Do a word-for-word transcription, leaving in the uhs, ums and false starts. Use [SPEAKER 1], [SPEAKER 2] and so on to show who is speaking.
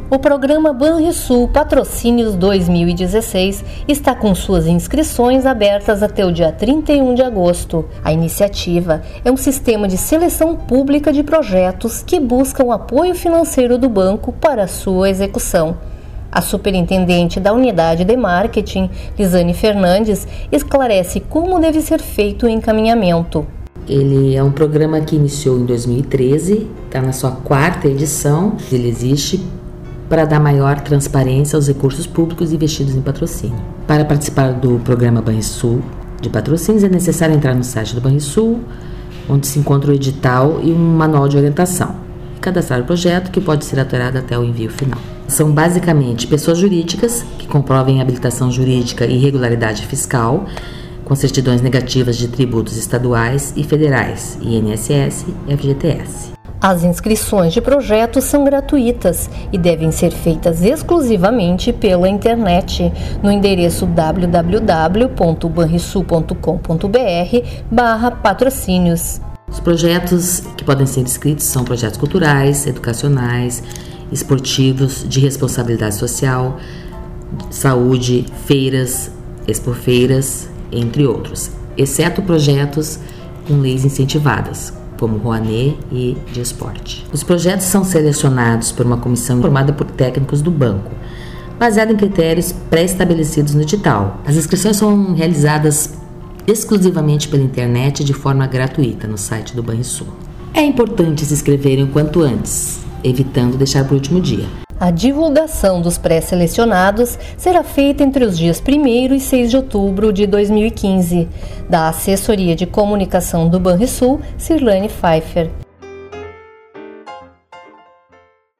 [SPEAKER 1] O programa Banrisul Patrocínios dois mil e dezesseis está com suas inscrições abertas até o dia trinta e um de agosto. A iniciativa é um sistema de seleção pública de projetos que buscam apoio financeiro do banco para sua execução. A superintendente da Unidade de Marketing, Lisane Fernandes, esclarece como deve ser feito o encaminhamento.
[SPEAKER 2] Ele é um programa que iniciou em dois mil e treze, está na sua quarta edição. Ele existe para dar maior transparência aos recursos públicos investidos em patrocínio. Para participar do programa Banrisul de patrocínios é necessário entrar no site do Banrisul, onde se encontra o edital e um manual de orientação, e cadastrar o projeto, que pode ser alterado até o envio final. São basicamente pessoas jurídicas que comprovem habilitação jurídica e regularidade fiscal, com certidões negativas de tributos estaduais e federais, I N S S e F G T S.
[SPEAKER 1] As inscrições de projetos são gratuitas e devem ser feitas exclusivamente pela internet, no endereço w w w ponto banrisul ponto com ponto b r barra patrocínios.
[SPEAKER 2] Os projetos que podem ser inscritos são projetos culturais, educacionais, esportivos, de responsabilidade social, saúde, feiras, expofeiras, entre outros, exceto projetos com leis incentivadas, como Rouanet e de esporte. Os projetos são selecionados por uma comissão formada por técnicos do banco, baseada em critérios pré-estabelecidos no edital. As inscrições são realizadas exclusivamente pela internet de forma gratuita no site do Banrisul. É importante se inscreverem o quanto antes, evitando deixar para o último dia.
[SPEAKER 1] A divulgação dos pré-selecionados será feita entre os dias primeiro e seis de outubro de dois mil e quinze. Da Assessoria de Comunicação do Banrisul, Cirlane Pfeiffer.